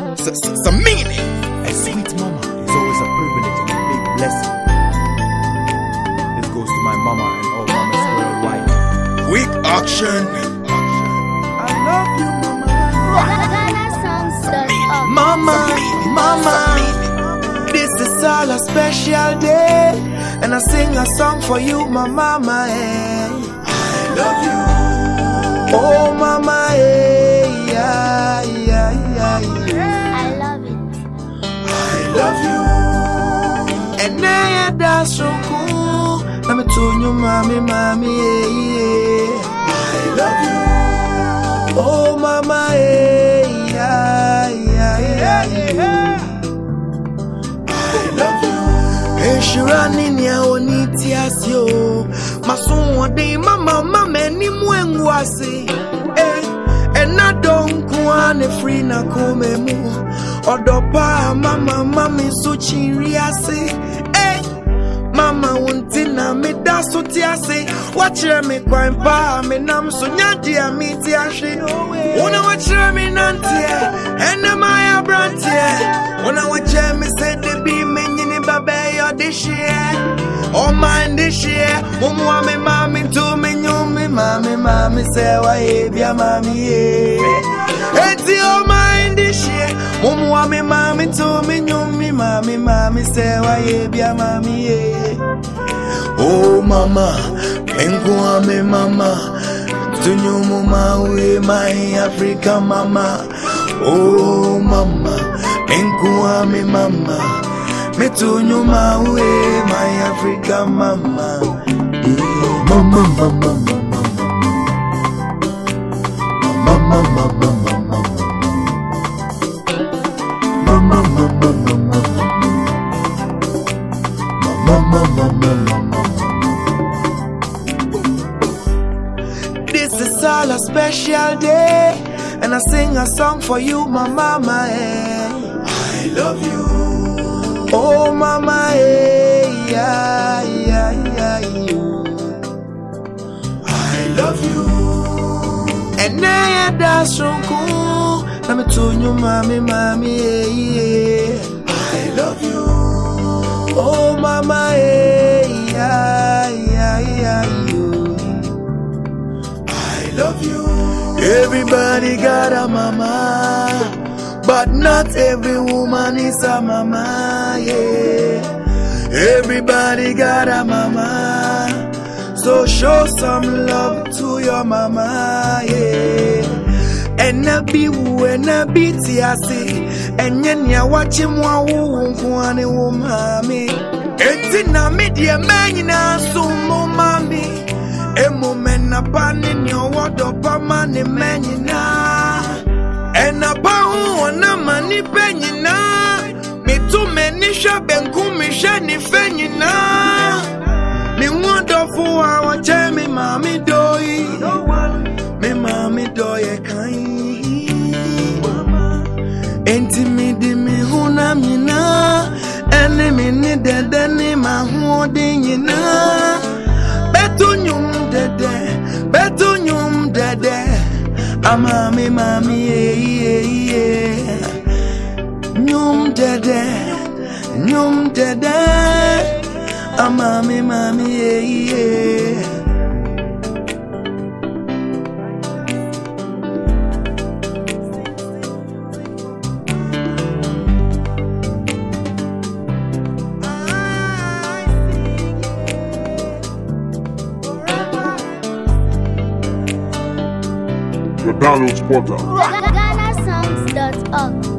some meaning. A sweet mama is always a privilege and a big blessing. This goes to my mama and all mamas worldwide. Quick action. I love you, mama. Mama, this is all a special day, and I sing a song for you, my mama. I love you. Oh, mama, yeah, yeah, yeah, yeah. I love it. I love you. And now that's so cool. Let me tell you, mommy, yeah. I love you. Oh, mama, yeah, yeah, yeah, yeah. I love you. Shirani ni aoniti asio. Maso de mama ni mwengu asi. Na don kuane free na kome mu. Odopa mama so chiri asi. Mama untina me da so ti asi. Watchere me kwan pa me nam so nyadi amiti ashi. Una watchere me nantie. Ena maya brantie. Una watchere me say de be me nyini babe yo this year. Oh man this year. Mumu me mami to me nyumi mami say wa ebia mami ye. Eti oh man this year. Mumu me mami to me nyumi mami say wa ebia mami ye. Oh mama, enko me mama. Tunyumu mawe my Africa mama. Oh mama, enko me mama. Me tunyuma we my Africa mama. Mama. This is all a special day, and I sing a song for you, my mama. I love you. Oh mama, yeah, yeah, yeah, you. I love you. And now that's so cool. Let me tell you, mommy, yeah. I love you. Oh mama, yeah, yeah, yeah, you. I love you. Everybody got a mama, but not every woman is a mama, yeah. Everybody got a mama, so show some love to your mama, yeah. And na be tiasi, and ya watch him one mami. Eti na media man na sumo mami. Emo mena panin your water pamani menina. And a pound na mani penina. Me too many shop and kumi shani fenina. Me wonderful our jammy mommy doy. Me mommy doy a kind. Intimidi me huna mina. Enemy need the name holding you na. Betunyum dede. Amami, yeah. Nyum dede. Amami, yeah. The download spotter. GhanaSongs.org